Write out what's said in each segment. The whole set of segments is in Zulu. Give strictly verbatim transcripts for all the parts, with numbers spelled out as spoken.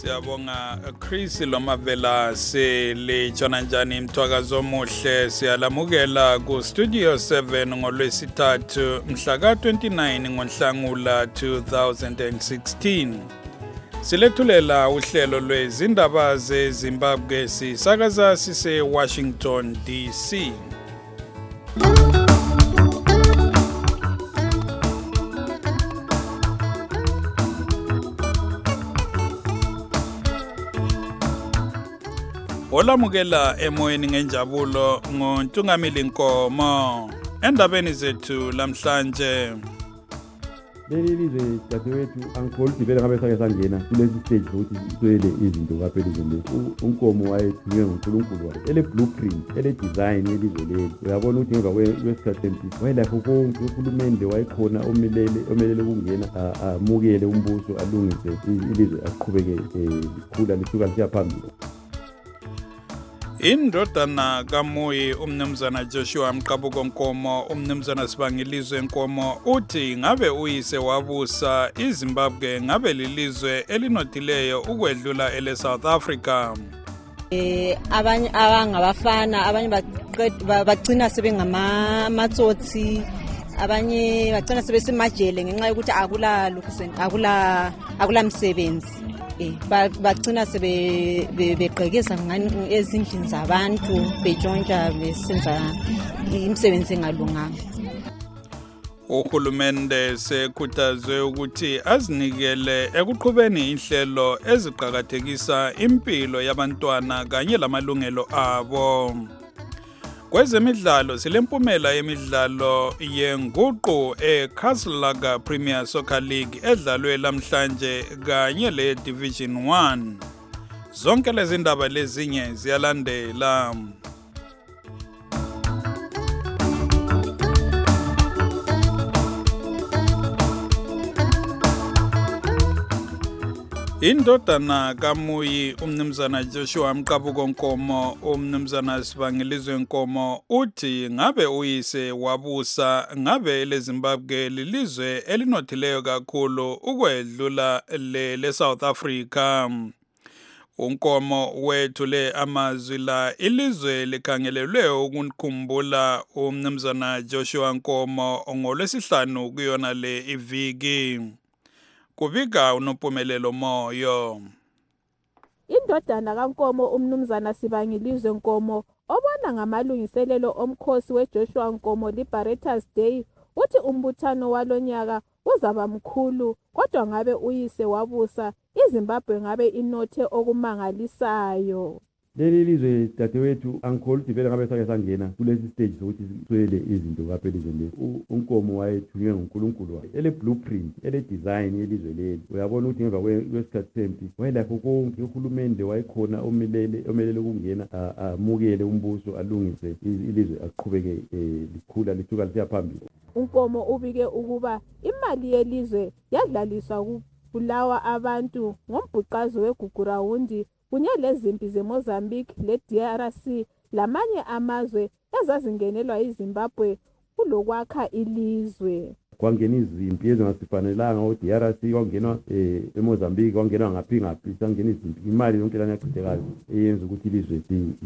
siyabonga Chris Lomavela sele jona njani mthwakazo omuhle siyalamukela ku Studio seven ngolwesithathu mhla ka twenty-nine ngoNhlangula two thousand sixteen. Silethulela uhlelo lwezindaba zeZimbabwe sisakaza sise Washington D C. Olamukela emoyeni ngenjabulo ngoNtungamili Nkomo. Endabeni zethu lamhlanje. Leli lize dadewethu angikholisi vele ngabe sake sangena kulesi stage ukuthi iswele izinto kaphelezweni. Unkomo wayethunywe nguNkulunkulu wakhe ele blueprint ele design yelizwe leli. Uyabona ukuthi ngemva kwesikhathi wayelapho konke uhulumende wayekhona omelele omelele ukungena amukele umbuso alungise ilizwe aqhubeke likhula lisuka lisiya phambili. Indodana kaMoyi umnumzana Joshua Mqabuko Nkomo umnumzana Sibangilizwe Nkomo uthi ngabe uyise wabusa iZimbabwe ngabe lilizwe elinothileyo ukwedlula ele South Africa. Eh abanye abangabafana abanye bagcina sebengama matsotsi abanye bagcina sebesemajele ngenxa yokuthi akula lukuseni akula akula msebenzi. Eh bagcina sebe beqhekeza ngani ezindlini zabantu bejonja besenza imisebenzi engalunganga. Uhulumende sekhuthazwe ukuthi azinikele ekuqhubeni inhlelo eziqhakathekisa impilo yabantwana kanye lamalungelo abo. Kwezemidlalo silempumela yemidlalo yenguqu eCastle Premier Soccer League edlalwe lamhlanje kanye le Division one. Zonke lezi ndaba lezinye ziyalandela. Indodana kaMoyi umnumzana Joshua Mqabuko Nkomo umnumzana Sibangilizwe Nkomo uthi ngabe uyise wabusa ngabe leZimbabwe lilizwe elinothileyo kakhulu ukwedlula le le South Africa. Unkomo wethule amazwi la ilizwe likhangelelwe ukukhumbula umnumzana Joshua Nkomo ngolwesihlanu kuyona le iviki. Kubika unompumelelo moyo. Indodana kaNkomo umnumzana Sibangilizwe Nkomo obona ngamalungiselelo omkhosi weJoshua Nkomo Liberators Day uthi umbuthano walonyaka uzaba mkhulu kodwa ngabe uyise wabusa iZimbabwe ngabe inothe okumangalisayo. Leli lize dadewethu angikholisi vele ngabe sake sangena kulesi stage ukuthi iswele izinto kaphelezweni. Unkomo wayethunywe nguNkulunkulu wakhe ele blueprint ele design yelizwe leli. Uyabona ukuthi ngemva kwesikhathi wayelapho konke uhulumende wayekhona omelele omelele ukungena amukele umbuso alungise ilizwe aqhubeke likhula lisuka lisiya phambili. Unkomo ubike ukuba imali yelizwe yadlaliswa kubulawa abantu ngombhuqazo weGugurawundi kunye lezimpi zeMozambique le-D R C lamanye amazwe ezazingenelwa iZimbabwe kulokwakha ilizwe. Kwangena izimpi ezingasifanelanga o-D R C kwangenwa eMozambique kwangenwa ngaphi ngaphi sangena izimpi imali yonke lana yachithekayo eyenza ukuthi ilizwe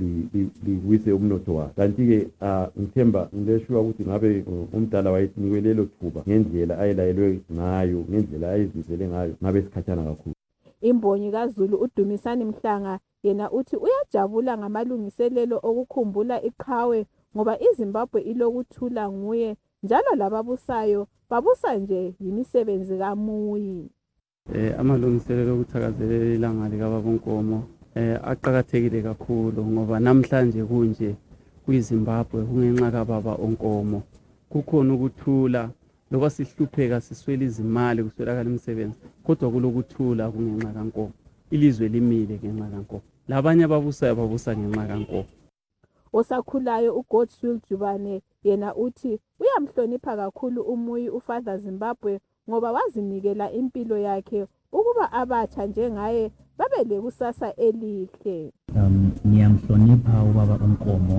liwise umnotho wayo. Kanti-ke ngithemba ngileshuwa ukuthi ngabe umdala wayenikwe lelo thuba ngendlela ayelayelwe ngayo ngendlela ayezimisele ngayo ngabe sikhathana kakhulu. Imbonyi kaZulu uDumisani Mhlanga yena uthi uyajabula ngamalungiselelo okukhumbula iqhawe ngoba iZimbabwe ilokuthula nguye njalo lababusayo babusa nje yimisebenzi kaMoyi. Eh amalungiselelo okuthakazelela ilanga likaBaba Nkomo eh aqhakathekile kakhulu ngoba namhlanje kunje kuyiZimbabwe kungenxa kaBaba Nkomo kukhona ukuthula lokho sihlupheka siswela izimali kuswelakala imisebenzi kodwa kulokuthula kungenxa kaNkomo ilizwe limile ngenxa kaNkomo labanye ababusayo babusa ngenxa kaNkomo. Osakhulayo uGodswill Jubane yena uthi uyamhlonipha kakhulu uMoyi uFather Zimbabwe ngoba wazinikela impilo yakhe ukuba abatsha njengaye babe lekusasa elihle. Um niyamhlonipha ubaba uNkomo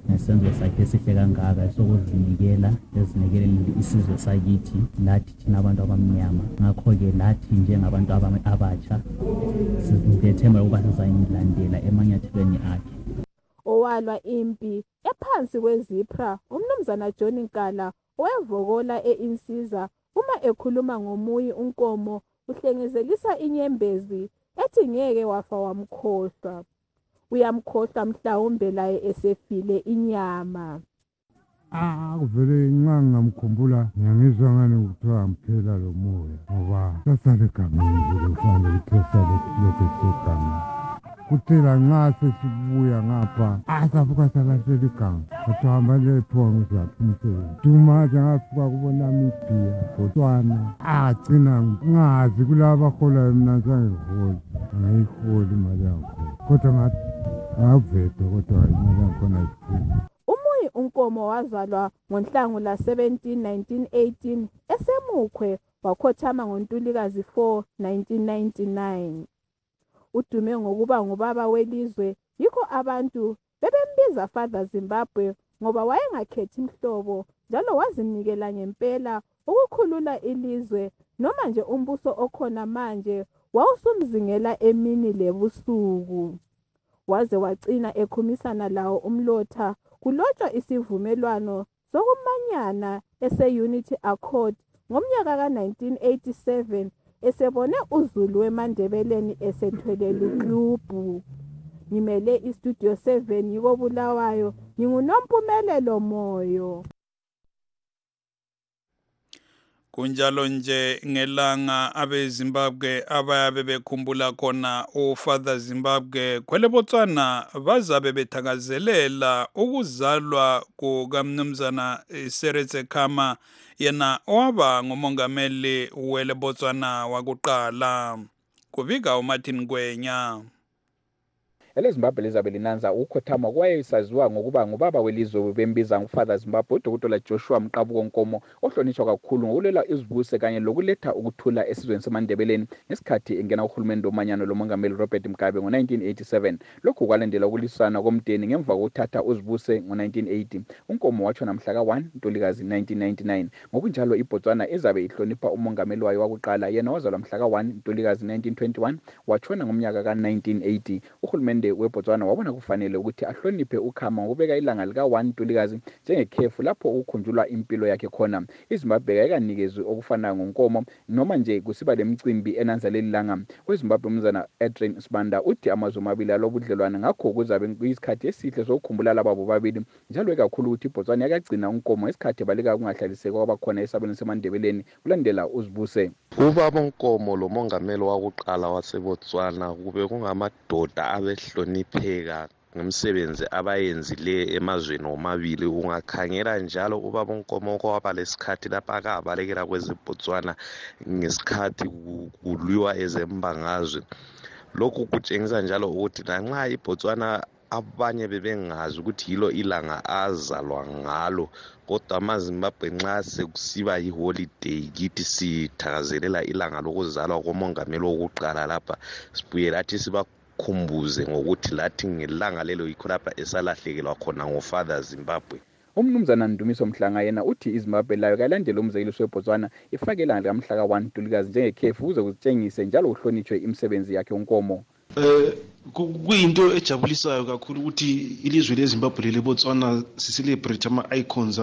ngesenzo sakhe esihle kangaka sokuzinikela ezinikele isizwe sakithi lathi thina abantu abamnyama. Ngakho-ke lathi njengabantu abatsha sizithemba ukuba sizayilandela emanyathelweni akhe. Owalwa impi ephansi kwezipra umnumzana John Nkala owevokola e-Insiza uma ekhuluma ngomuyi unkomo uhlengezelisa inyembezi ethi ngeke wafa wamkhohlwa. Uyamkhohlwa mhlawumbe laye esefile inyama. Ah, kuvele nxa ngamkhumbula ngiyangizwa ngani kuthiwa mphela lo moya ngoba sasale egameni nje kufanele ixesha lokhu segama. Kuthela nxa sesibuya ngapha asavuka salahlela igama sahamba lepho ngizaphi umsebenzi duma njengafika kubona Namibia Botswana agcina ngazi kulaba abahola mina sangiholi angayiholi imali yakhona kodwa ngathi ngaveda kodwa imali yakhona iphuma. Umuyi unkomo wazalwa ngoNhlangula seventeen nineteen eighteen esemukhwe wakhothama ngoNtulikazi four nineteen ninety-nine. Udume ngokuba ngubaba welizwe yikho abantu bebembiza Father Zimbabwe ngoba wayengakhethi imhlobo njalo wazinikela ngempela ukukhulula ilizwe noma nje umbuso okhona manje wawusumzingela emini lebusuku. Waze wacina ekhumisana lawo umlotha kulotshwa isivumelwano sokumanyana ese-Unity Accord ngomnyaka ka nineteen eighty-seven esebone uZulu weMandebeleni esethwele luklubhu. Ngimele istudio seven yiko Bulawayo nginguNompumelelo Moyo. Kunjalo nje ngelanga abeZimbabwe abayabe bekhumbula khona uFather Zimbabwe kwele Botswana bazabe bethakazelela ukuzalwa kukaMnumzana Seretse Khama yena owaba ngumongameli wele Botswana wakuqala. Kubika uMartin Ngwenya. EleZimbabwe lizabe linanza ukukhothama kwayesaziwa ngokuba ngubaba welizwe bembiza nguFather Zimbabwe uDokotela Joshua Mqabuko Nkomo ohlonishwa kakhulu ngokulela izibuse kanye lokuletha ukuthula esizweni seMandebeleni ngesikhathi engena uhulumende omanyano lomongameli Robert Mugabe ngo nineteen eighty-seven. Lokhu kwalandela ukulisana komdeni ngemva kokuthatha uzibuse ngo nineteen eighty. Unkomo watshona mhla ka one Ntulikazi nineteen ninety-nine. Ngokunjalo iBotswana izabe ihlonipha umongameli wayo wakuqala yena wazalwa mhla ka one Ntulikazi nineteen twenty-one watshona ngomnyaka ka nineteen eighty. Uhulumende weBotswana wabona kufanele ukuthi ahloniphe uKhama ngokubeka ilanga lika one Ntulikazi njengekhefu lapho ukukhunjulwa impilo yakhe khona. iZimbabwe ayikanikezwe okufanayo ngonkomo noma nje kusiba lemicimbi enanza leli langa. KweZimbabwe umzana Adrian Sibanda uthi amazwe amabili alobudlelwane ngakho kuzabe kuyisikhathi esihle sokukhumbula laba bobabili njalo ekakhulu ukuthi iBotswana yakagcina unkomo isikhathi balika kungahlaliseki kwabakhona esabeni seMandebeleni kulandela uzibuse. Ubaba uNkomo lo mongameli wakuqala waseBotswana kube kungamadoda abehlonipheka ngomsebenzi abayenzile emazweni omabili. Ungakhangela njalo ubaba uNkomo kwaba lesikhathi lapha akabalekela kwezeBotswana ngesikhathi kulwiwa ezembangazwe. Lokhu kutshengisa njalo ukuthi lanxa iBotswana abanye bebengazi ukuthi yilo ilanga azalwa ngalo kodwa amaZimbabwe nxa sekusiba iholiday kithi sithakazelela ilanga lokuzalwa komongameli wokuqala lapha sibuye lathi sibakhumbuze ngokuthi lathi ngelanga lelo yikho lapha esalahlekelwa khona ngoFather Zimbabwe. Umnumzana Ndumiso Mhlanga yena uthi iZimbabwe layo kalandela umzekeliso weBotswana ifake ilanga likamhla ka one Ntulikazi njengekhefu ukuze kuzitshengise njalo uhlonitshwe imisebenzi yakhe unkomo. Eh kuyinto ejabulisayo kakhulu ukuthi ilizwe leZimbabwe leBotswana sicelebrate ama icons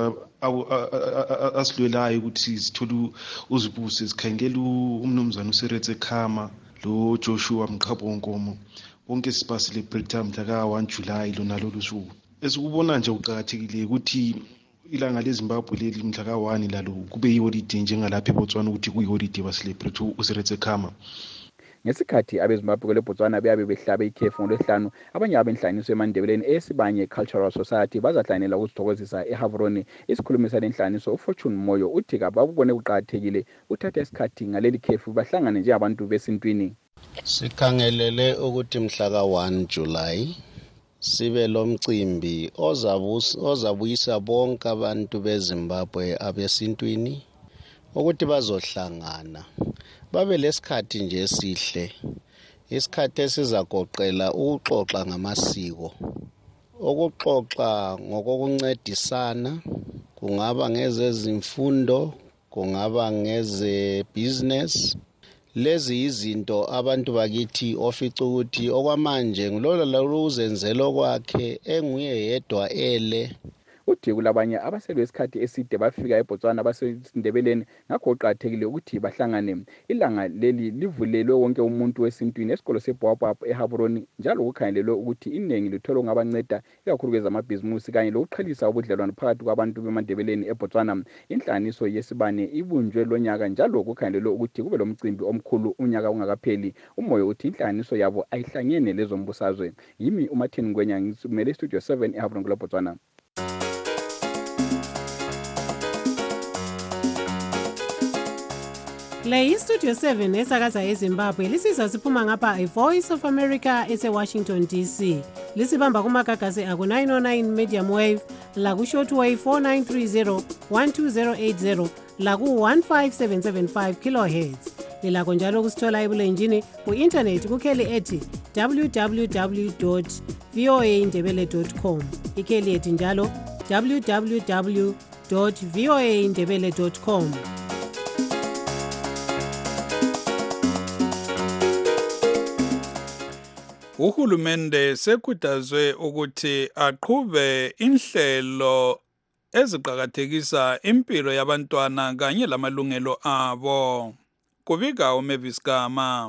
asilwelayo ukuthi sithole uzibuse sikhangela umnumzana uSeretse Khama lo Joshua Mqabuko Nkomo bonke siba celebrate mhla ka one July lona lolu suku. Esikubona nje uqhakathekile ukuthi ilanga leZimbabwe leli mhla ka one lalo kube yiholiday njengalapha eBotswana ukuthi kuyiholiday ba celebrate uSeretse Khama. Ngesikhathi abeZimbabwe leBotswana beyabe behlabe ikhefu ngolwesihlanu abanye abenhlaniso eMandebeleni esibanye Cultural Society bazahlanela ukuzithokozisa eHavroni. Isikhulumisa lenhlaniso uFortune Moyo uthi kababone kuqhakathekile uthatha isikhathi ngaleli khefu bahlangane njengabantu besintwini. Sikhangelele ukuthi mhla ka one July sibe lomcimbi ozabuyisa bonke abantu beZimbabwe abesintwini ukuthi bazohlangana babe lesikhathi nje esihle isikhathi esizagoqela ukuxoxa ngamasiko ukuxoxa ngokokuncedisana, kungaba ngezezimfundo, kungaba ngeze business. Lezi izinto abantu bakithi ofica ukuthi okwamanje ngulola lo uzenzelo kwakhe enguye yedwa ele. Uthi kulabanye abaselwe isikhathi eside bafika eBotswana basendebeleni ngakho uqathekile ukuthi bahlangane. Ilanga leli livulelwe wonke umuntu wesintwini esikolo seBoabab eHaburoni njalo kukhangelelwe ukuthi iningi lithola ngabanceda ikakhulu kwezamabhizimusi kanye lokuqhelisa ubudlelwano phakathi kwabantu bemandebeleni eBotswana. Inhlanganiso yesibane ibunjwe lonyaka njalo kukhangelelwe ukuthi kube lomcimbi omkhulu unyaka ungakapheli. Umoyo uthi inhlanganiso yabo ayihlangene lezo mbusazwe. Yimi uMartin Ngwenya ngisumele Studio seven eHaburoni eBotswana. Le iStudio seven esakaza eZimbabwe lisizwa siphuma ngapha iVoice of America ese-Washington D C. Lisibamba kumagagasi aku nine oh nine medium wave, laku shortwave four nine three zero, one two zero eight zero, laku one five seven seven five kilohertz. Lilakho njalo kusithola ebulenjini ku-internet kukheli ethi w w w dot v o a ndebele dot com. Ikheli ethi njalo w w w dot v o a ndebele dot com. Uhulumende sekhuthazwe ukuthi aqhube inhlelo eziqhakathekisa impilo yabantwana kanye lamalungelo abo. Kubika uMavis Gama.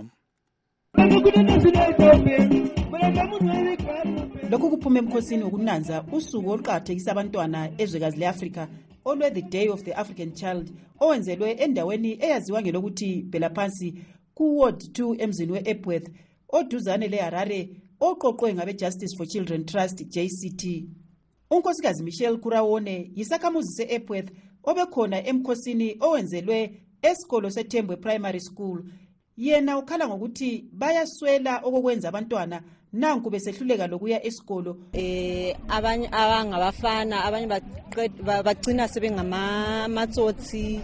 Lokhu kuphuma emkhosini wokunanza usuku oluqhakathekisa abantwana ezwekazi leAfrika olwe the Day of the African Child owenzelwe endaweni eyaziwa ngelokuthi phela phansi ku Ward two emzini weEpworth oduzane leHarare oqoqwe ngabe Justice for Children Trust J C T. Unkosikazi Michelle Kurawone yisakhamuzi seEpworth obekhona emkhosini owenzelwe esikolo seThembwe Primary School. Yena ukhala ngokuthi bayaswela okokwenza abantwana nanku besehluleka lokuya esikolo. Eh abanye abangabafana abanye bagcina sebengama matsotsi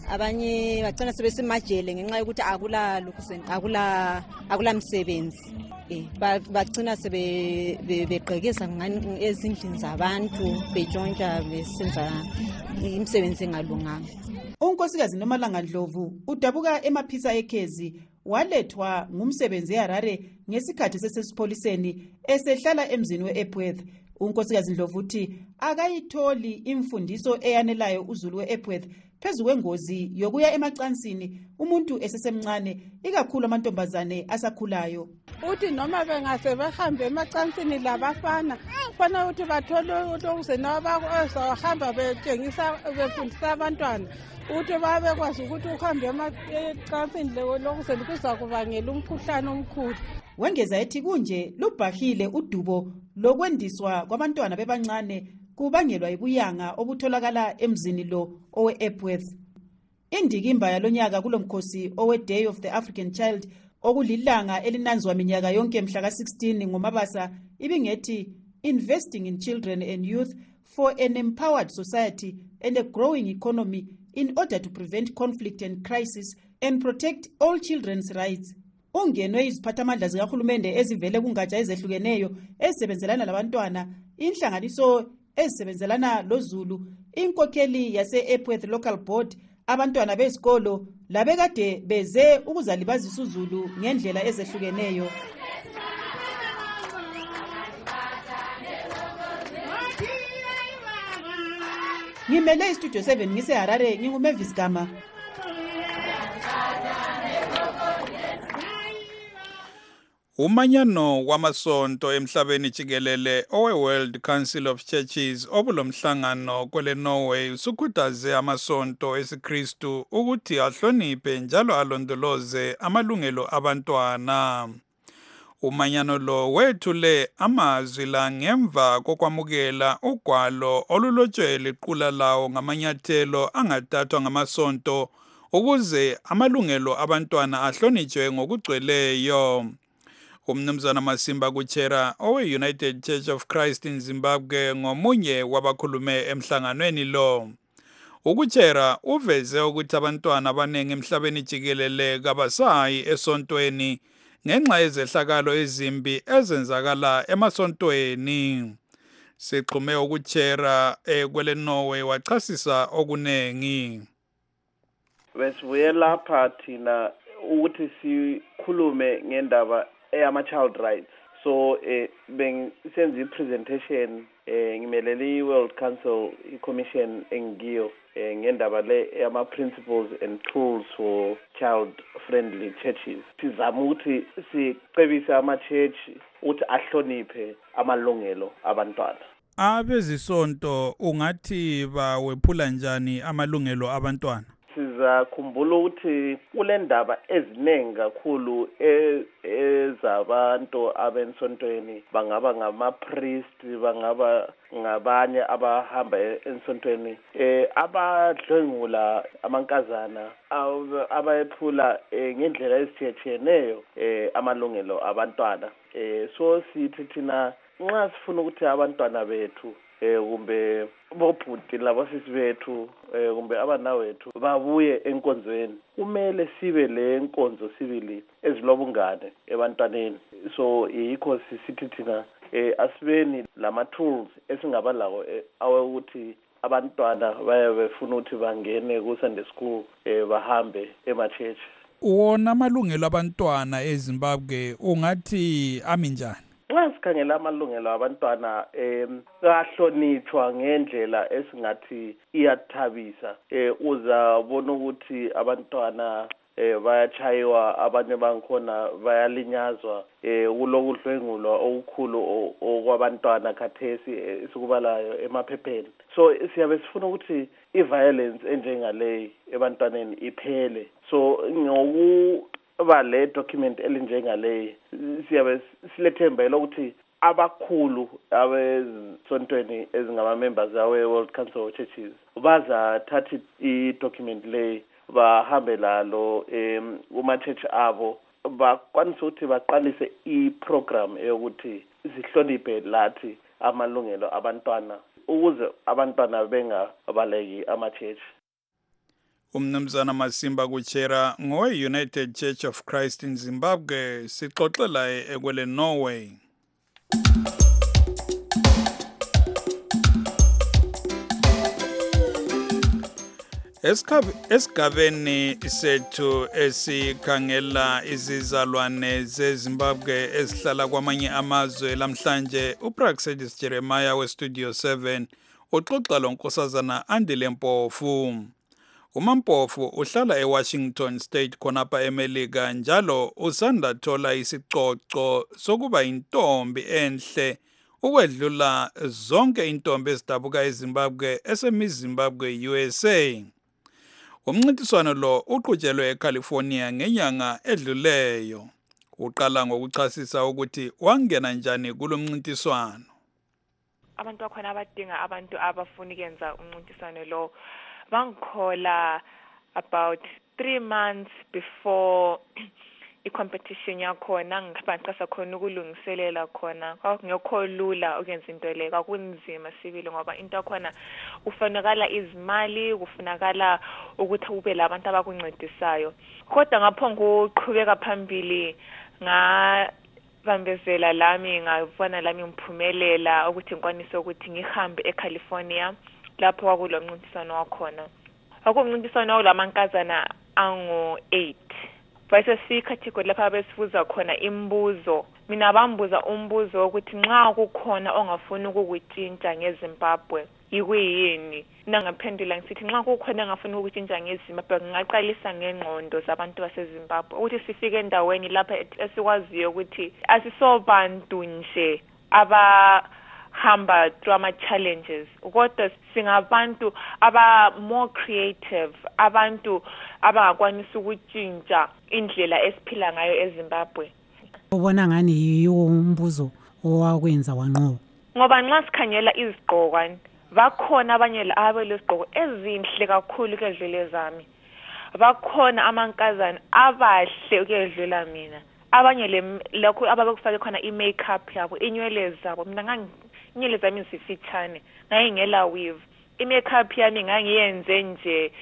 abanye bagcina sebesemajele ngenxa yokuthi akula akula akula msebenzi. Eh bagcina sebe beqhekeza ngani ezindlini zabantu bejontsha besenza imisebenzi engalunganga. Unkosikazi Nomalanga Ndlovu udabuka emaphisa ekhezi walethwa ngumsebenzi eHarare ngesikhathi sesesipoliseni esehlala emzini weEpworth. Unkosikazi Ndlovu uthi akayitholi imfundiso eyanelayo uZulu weEpworth phezu kwengozi yokuya emacansini umuntu esesemncane ikakhulu amantombazane asakhulayo. Uthi noma bengase behambe emacansini labafana fana uthi bathole ukuthi nabakuzahamba betshengisa befundisa abantwana uthi babe kwazi ukuthi uhambe emacansini lokuze kuza kubangela umkhuhlane omkhulu. Wengeza ethi kunje lubhahile udubo lokwendiswa kwabantwana bebancane kubangelwa ibuyanga obutholakala emzini lo oweEpworth. Indikimba yalonyaka kulomkhosi owe Day of the African Child okulilanga elinanzwa minyaka yonke mhla ka sixteen ngomabasa ibingethi investing in children and youth for an empowered society and a growing economy in order to prevent conflict and crisis and protect all children's rights. Ungenwe iziphathamandla zikahulumende ezivele kungatsha ezehlukeneyo ezisebenzelana labantwana, inhlanganiso ezisebenzelana loZulu, inkokheli yase-Epworth Local Board, abantwana besikolo labekade beze ukuzalibazisa uZulu ngendlela ezehlukeneyo. Ngimele iStudio seven ngiseHarare nginguMavis Gama. Umanyano wamasonto emhlabeni jikelele owe World Council of Churches obulomhlangano kwele Norway usukhuthaze amasonto esiKristu ukuthi ahloniphe njalo alondoloze amalungelo abantwana. Umanyano lo wethule amazwi la ngemva kokwamukela ugwalo olulotshwe iqula lawo ngamanyathelo angathathwa ngamasonto ukuze amalungelo abantwana ahlonitshwe ngokugcweleyo. Umnumzana Masimba Kuchera owe United Church of Christ in Zimbabwe ngomunye wabakhulume emhlanganweni lo. Ukuchera uveze ukuthi abantwana abaningi emhlabeni jikelele kabasayi esontweni ngenxa yezehlakalo ezimbi ezenzakala emasontweni. Sigxume ukuchera ekwele Norway wachasisa okunengi. Besibuye lapha thina ukuthi sikhulume ngendaba eyama child rights. So eh bengisenza ipresentation eh ngimelele iWorld Council iCommission engiyo eh ngendaba le eyama principles and tools for child friendly churches. Sizama ukuthi sicebise ama church ukuthi ahloniphe amalungelo abantwana. Abezisonto ungathi bawephula njani amalungelo abantwana? Sizakhumbula ukuthi kule ndaba eziningi kakhulu ezabantu abensontweni, bangaba ngama-priest, bangaba ngabanye abahamba ensontweni, eh abadlwengula amankazana abayephula ngendlela ezitshiyetshiyeneyo eh amalungelo abantwana. Eh so sithi thina nxa sifuna ukuthi abantwana bethu eh kumbe bobhuti labasisi bethu eh kumbe abanawethu babuye enkonzweni, kumele sibe le nkonzo sibili ezilobungane ebantwaneni. So yikho sisithi thina eh asibeni lama tools esingaba lawo awukuthi abantwana bayabefuna ukuthi bangene ku Sunday school eh bahambe ema church. Wona amalungelo abantwana eZimbabwe ungathi aminjani? Nxa sikhangela amalungelo abantwana em ahlonitshwa ngendlela esingathi iyathabisa. Eh uzabona ukuthi abantwana eh bayachaywa, abanye bankhona bayalinyazwa, eh kulokudlwengulwa okukhulu okwabantwana khathesi esikubalayo emaphepheni. So siyabe sifuna ukuthi iviolence enjengale ebantwaneni iphele. So ngoku ba le document elinjengale siyabe silethemba lokuthi abakhulu abesontweni ezingama members awe World Council of Churches baza thathi I document le bahambe lalo em uma church abo bakwanisa ukuthi baqalise I program eyokuthi sihloniphe lathi amalungelo abantwana ukuze abantwana bengabaleki ama church. Umnumzana Masimba kuchera ngowe United Church of Christ in Zimbabwe sixoxela ekwele Norway. Esigabeni sethu esikhangela izizalwane zeZimbabwe esihlala kwamanye amazwe lamhlanje uPraxedis Jeremiah we Studio seven uxoxa lonkosazana Andile Mpofu. UMampofu uhlala eWashington State khonapha eMelika njalo usanda thola isicoco sokuba intombi enhle ukwedlula zonke intombi ezidabuka eZimbabwe esemiZimbabwe U S A. Umncintiswano lo uqhutshelwe eCalifornia ngenyanga edluleyo. Uqala ngokuchasisa ukuthi wangena njani kulo mncintiswano. Abantu bakhona abadinga abantu abafuna ukwenza umncintiswano lo bangikhola about three months before i-competition yakhona ngiphanqasa khona ukulungiselela khona kwakungekho lula ukwenza into le kwakunzima sibili ngoba into yakhona ufanakala izimali kufunakala ukuthi ube labantu abakuncedisayo kodwa ngapho uqhubeka phambili nga bambezela lami ngabona lami ngiphumelela ukuthi ngikwanise ukuthi ngihambe eCalifornia lapho kwakulo mncintiswano wakhona. Akumncintiswano olamankazana angu eight. Bese sikhathikho lapha besifuza khona imbuzo. Mina bambuza umbuzo ukuthi nxa kukhona ongafuni ukukutshintsha ngeZimbabwe ikuyini. Nangaphendula ngisithi nxa kukhona engafuni ukukutshintsha ngeZimbabwe ngingaqalisa ngengqondo zabantu baseZimbabwe ukuthi sifike endaweni lapha esikwaziyo ukuthi asisobantu nje aba hamba through ama challenges kodwa singabantu aba more creative, abantu abangakwanisa ukutshintsha indlela esiphila ngayo eZimbabwe. Ubona ngani yiwo umbuzo owakwenza wanqoba? Ngoba nxa sikhangela izigqokwane bakhona abanye labo lezigqoko ezinhle kakhulu kedlule zami. Bakhona amankazana abahle ukedlula mina. Abanye le lokho abakufake khona i-makeup yabo, inywele zabo. Mina ngangi inywele zami zifitshane ngayingela weave, i-makeup yami ngangiyenze nje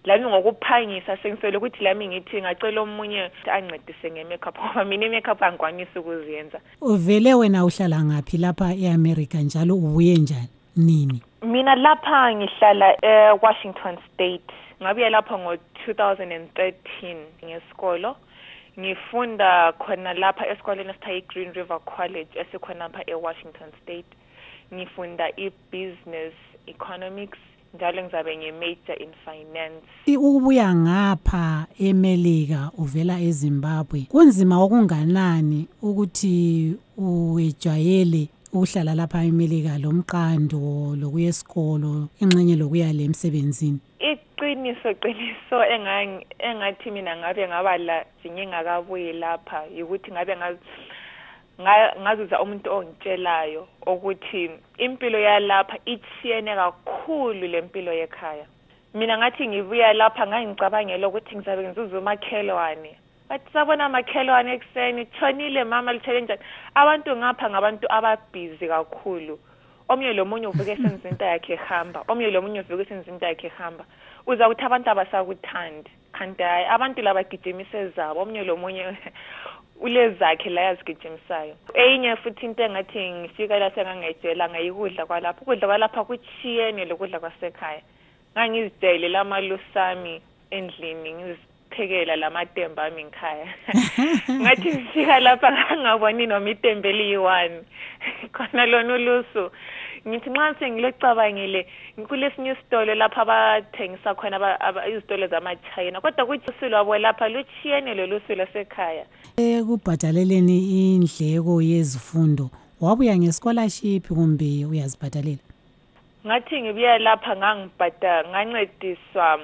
lami ngokuphangisa sengisele ukuthi lami ngithi ngacela omunye ancedise nge-makeup ngoba mina i-makeup angikwanisi ukuziyenza. Uvele wena uhlala ngaphi lapha e-America njalo ubuye njani nini? Mina lapha ngihlala e-Washington State. Ngabuye lapha ngo-two thousand thirteen ngesikolo. Ngifunda khona lapha esikoleni esithiwa i-Green River College esikhona lapha e-Washington State. Ngifunda i-business economics njalo ngizabe nge-major in finance. Ukubuya ngapha eMelika uvela eZimbabwe kunzima okunganani ukuthi uwejwayele uhlala lapha eMelika lomqando lokuya esikolo ingxenye lokuya le emsebenzini? Iqiniso qiniso engathi mina ngabe ngaba la ngingakabuyi lapha ukuthi ngabe ngazi ngazuza umuntu ongitshelayo ukuthi impilo yalapha ithiyene kakhulu lempilo yekhaya. Mina ngathi ngibuya lapha ngangicabangela ukuthi ngizabe ngizuza umakhelwane. Bathi sabona amakhelwane ekseni tshonile mama lithele njani. Abantu ngapha ngabantu ababhizi kakhulu. Omnye lomunye uvuka esenza into yakhe ehamba, omnye lomunye uvuka esenza into yakhe ehamba. Uza kuthi abantu abasakuthandi. Kanti hayi abantu laba gijimise zabo, omnye lomunye ulezakhe la yazigijimisayo. Enye futhi into engathi ngifika la sengangayijela ngayikudla kwalapha. Ukudla kwalapha kuchiyene lokudla kwasekhaya. Ngangizijele lamalusami endlini ngiziphekela lamatemba ami ngikhaya. Ngathi ngifika lapha ngangaboni noma itembe liyi-one. Khona lona ulusu. Ngithi nxa sengilocabangile kulesinye isitolo lapha abathengisa khona izitolo zama-China kodwa kuthi usuku lwabo lapha luchiyene lolusu lwasekhaya. Ekubhadaleleni indleko yezifundo wabuya nge-scholarship kumbe uyazibhadalela? Ngathi ngibuya lapha ngangibhadala ngancediswa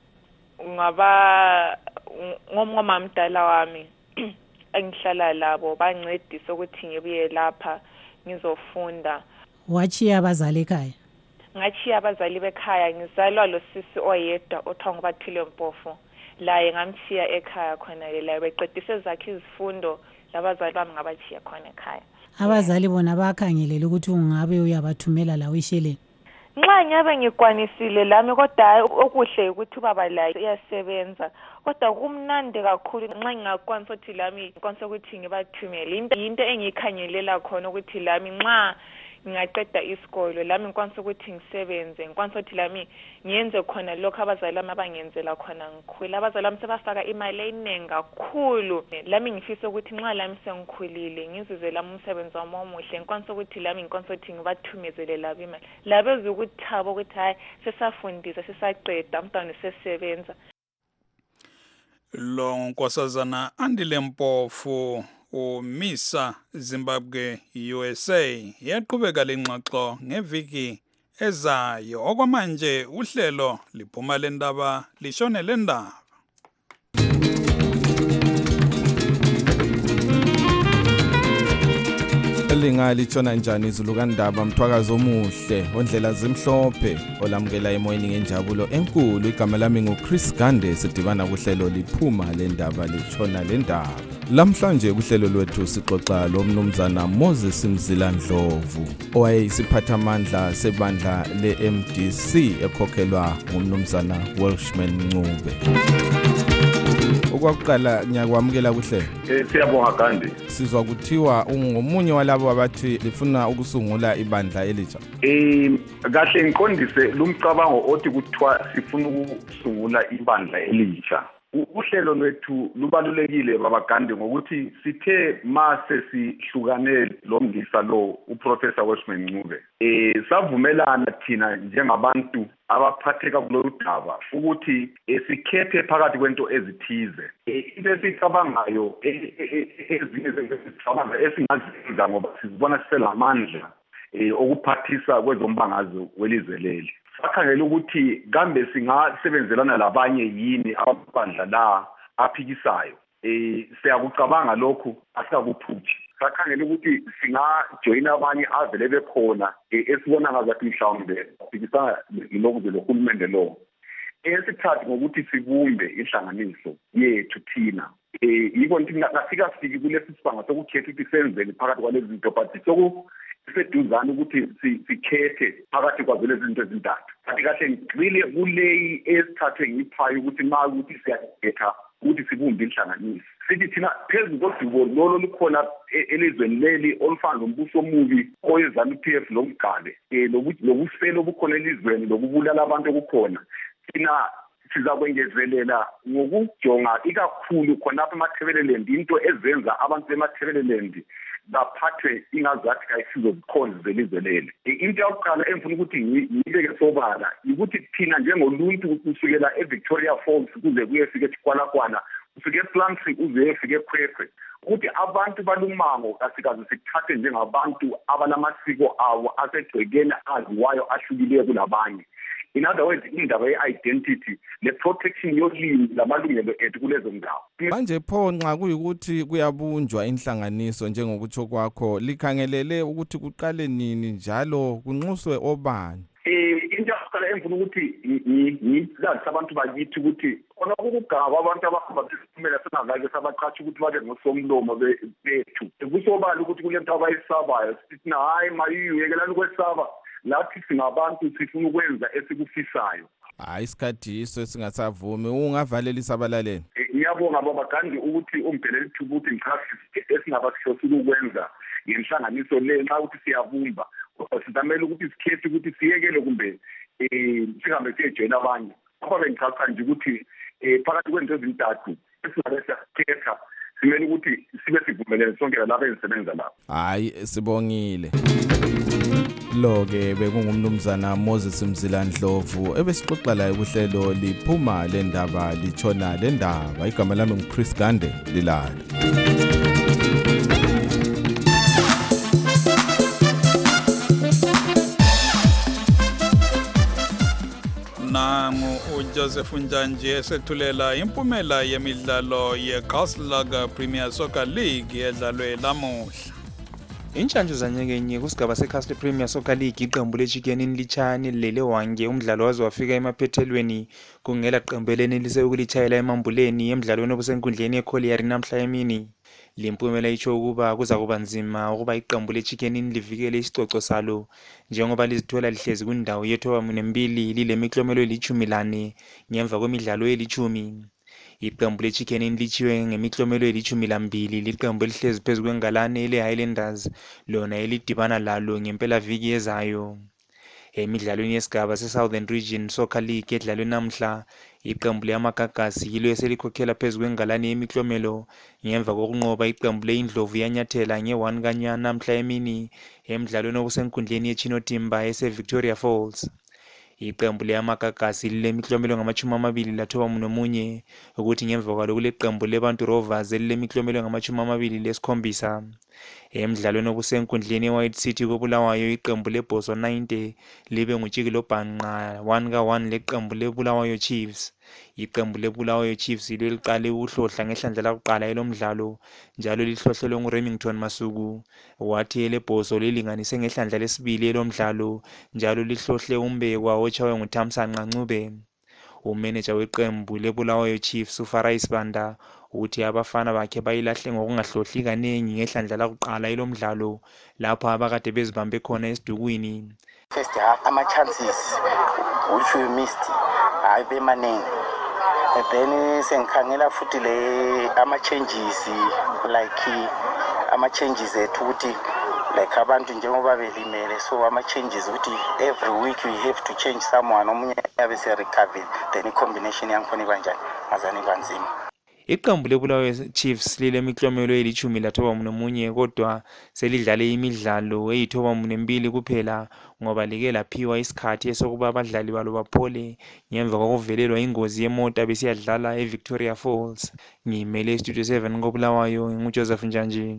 ngaba ngomamdala wami engihlala labo bancedisa ukuthi ngibuye lapha ngizofunda. Wachiya abazali ekhaya? Ngachiya abazali bekhaya ngizalwa lo sisi oyedwa othiwa nguBathile Mpofu. Laye ngamchiya ekhaya khona la beqedise zakhe izifundo labazali bami ngabachiya khona ekhaya. Abazali bona bakhangelela ukuthi ungabe uyabathumela la uyisheleni? Nxa ngiyabe ngikwanisile lami kodwa okuhle ukuthi ubaba laye uyasebenza kodwa kumnandi kakhulu nxa ngingakwanisa ukuthi lami ngikwanisa ukuthi ngibathumele into engikhangelela khona ukuthi lami nxa ngingaqeda isikolo lami ngikwanisa ukuthi ngisebenze ngikwanisa ukuthi lami ngiyenze khona lokho abazali bami abangenzela khona ngikhula. Abazali bami sebafaka imali eningi kakhulu lami ngifisa ukuthi nxa lami sengikhulile ngizuze lami umsebenzi wami omuhle ngikwanisa ukuthi lami ngikwanisa ukuthi ngibathumezele labo imali labo ezukuthaba ukuthi hayi sesafundisa sesaqeda umntwana sesebenza. Lo nkosazana Andile Mpofu uMisa Zimbabwe U S A yaqhubeka lengxoxo ngeviki ezayo. Okwamanje uhlelo liphuma lendaba lishone lendaba. Elinga litshona njani izulu kandaba mthwakazo omuhle ondlela zimhlophe olamukela emoyeni ngenjabulo enkulu. Igama lami nguChris Gande sidibana kuhlelo liphuma lendaba litshona lendaba. Lamhlanje kuhlelo lwethu sixoxa lomnumzana Moses Mzila Ndlovu owayeyisiphathamandla sebandla le-M D C ekhokhelwa ngumnumzana Welshman Ncube. Okwakuqala ngiyakwamukela kuhle. Eh siyabonga Gandhi. Sizwa kuthiwa ungomunye walabo abathi lifuna ukusungula ibandla elitsha. Eh kahle ngiqondise lumcabango othi kuthiwa sifuna ukusungula ibandla elitsha. Uhlelo lwethu lubalulekile baba Gandhi ngokuthi sithe mase sihlukane lo mngisa lo uProfessor Welshman Ncube. Eh savumelana thina njengabantu abaphatheka kulolu daba ukuthi esikhethe phakathi kwento ezithize. Into esicabangayo ezinye zezicabanga esingazenza ngoba sizibona siselamandla eh okuphathisa kwezombangazwe welizwe leli. Sakhangela ukuthi kambe singasebenzelana labanye yini ababandla la aphikisayo. Eh siyakucabanga lokho asakuphuthi. Sakhangela ukuthi singajoyina abanye avele bekhona esibona ngazathi mhlawumbe aphikisana lokholohulumende lo. Esithathu ngokuthi sibumbe inhlanganiso yethu thina. Eh yiko ngithi ngafika sifiki kulesi sibanga sokukhetha ukuthi senzeni phakathi kwalezi zinto but soku siseduzane ukuthi sikhethe phakathi kwazo lezi zinto ezintathu. Kanti kahle ngigxile kuleyi esithathwe ngiphayo ukuthi ma ukuthi siyakhetha ukuthi sibumbe inhlanganiso. Sithi thina phezulu kodubo lolo lukhona elizweni leli olufana nombuso omubi oyezana P F lomgale eh lokusifela obukhona elizweni lokubulala abantu okukhona. Thina sizakwengezelela ngokujonga ikakhulu khonapha eMathebeleland into ezenza abantu bemathebeleland baphathwe ingazathi kayisizo zikhona zelizwe leli. Into yokuqala emfuna ukuthi ngibeke sobala ukuthi thina njengoluntu kusukela eVictoria Falls kuze kuyefika eThwalakwana ufike ePlumtree uze ufike eKwekwe ukuthi abantu balumango kasikazi sikuthathe njengabantu abanamasiko awo asegcekeni aziwayo ahlukileyo kulabanye. In other words, indaba ye-identity le-protection yolimi lamalungelo ethu kulezo ndawo. Manje pho nxa kuyikuthi kuyabunjwa inhlanganiso njengokutsho kwakho likhangelele ukuthi kuqale nini njalo kunxuswe obani? Eh into yokuqala emfuna ukuthi ngizalisa abantu bakithi ukuthi khona ukugaba abantu abahamba kumele singazake sabaqhatsha ukuthi babe ngosomlomo bethu. Kusobala ukuthi kulento abayisabayo sithi na hayi mayiyekelani kwesaba lathi singabantu sifuna ukwenza esikufisayo. Hayi isikhathi iso esingasavumi ungavalelisa abalaleli. Ngiyabonga baba kandi ukuthi umphelele ithuba ukuthi ngichasise esingabasihlosi ukwenza ngenhlanganiso le nxa ukuthi siyabumba kodwa sizamela ukuthi sikhethe ukuthi siyekele kumbe eh singabe siyejoina abanye. Kodwa ngichasisa nje ukuthi eh phakathi kwento ezintathu esingabe siyakhetha simele ukuthi sibe sivumelene sonke lapha engisebenza lapha. Hayi sibongile. Lo-ke bekungumnumzana Moses Mzilandlovu ebesixoxa laye kuhlelo liphuma le ndaba litshona le ndaba. Igama lami nguChris Gande lilala. Nangu uJoseph Njanji esethulela impumela yemidlalo yeKaslug Premier Soccer League edlalwe lamuhla. Intshantshu zanyekenye kusigaba seCastle Premier Soccer League iqembu leChicken Lichane lele wange umdlalo waze wafika emaphethelweni kungela qembu elenelise ukulithayela emambuleni emidlalweni obusenkundleni eCollier namhla emini. Limpumela itsho ukuba kuza kuba nzima ukuba iqembu leChicken livikele isicoco salo njengoba lizithola lihlezi kundawo yethoba mbili lilemiklomelo elithumi lane ngemva kwemidlalo elithumi. Iqembu leChicken lichiwe ngemiklomelo elithumi lambili liqembu elihlezi phezulu kwengalane leHighlanders lona elidibana lalo ngempela viki ezayo. Emidlalweni yesigaba seSouthern Region Soccer League edlalwe namhla iqembu leMagagasi yilo eselikhokhela phezulu kwengalane yemiklomelo ngemva kokunqoba iqembu leIndlovu yanyathela nge-one kanya namhla emini emidlalweni obusenkundleni yeChinotimba eseVictoria Falls. Iqembu leMagagasi lilemiklomelo ngamachumi amabili lathoba nomunye ukuthi ngemva kwalo kuleqembu leBantu Rovers elilemiklomelo ngamachumi amabili lesikhombisa. Emidlalweni obusenkundleni eWhite City koBulawayo iqembu leBhoso ninety libe nguTshikilo Bhanqa one ka one leqembu leBulawayo Chiefs. Iqembu leBulawayo Chiefs yilo eliqale ukuhlohla ngehlandla lakuqala elomdlalo njalo lihlohlelwe nguRemington Masuku wathi leBhoso lilinganise ngehlandla lesibili elomdlalo njalo lihlohle umbekwa ochawe nguThamsanqa Ncube. Umanager weqembu leBulawayo Chiefs uFarai Sibanda uthi abafana bakhe bayilahle ngokungahlohli kanengi ngehlandla lakuqala elomdlalo lapho abakade bezibambe khona esidukwini. First half ama chances which we missed hayi bemaningi. Then sengikhangela futhi le ama changes like ama changes ethuthi like abantu njengoba belimele so ama changes ukuthi every week we have to change someone omunye yabe se recover then i combination yankhona kanjani azani kanzima. Iqembu leBulawayo Chiefs lilemiklomelo elithumi lathoba nomunye kodwa selidlale imidlalo eyithoba mbili kuphela ngoba like laphiwa isikhathi esokuba abadlali balo baphole ngemva kokuvelelwa ingozi yemoto besiyadlala eVictoria Falls. Ngimele Studio seven koBulawayo nguJoseph Njanji.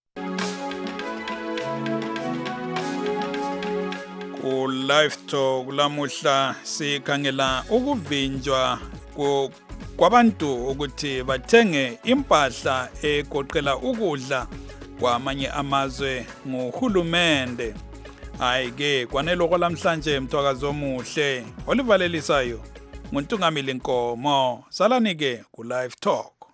Ku live talk lamuhla sikhangela ukuvinjwa kwabantu ukuthi bathenge impahla egoqela ukudla kwamanye amazwe ngohulumende. Hayi ke kwanele okwalamhlanje mthwakazo omuhle olivalelisayo nguNtungamili Nkomo. Salani ke ku live talk.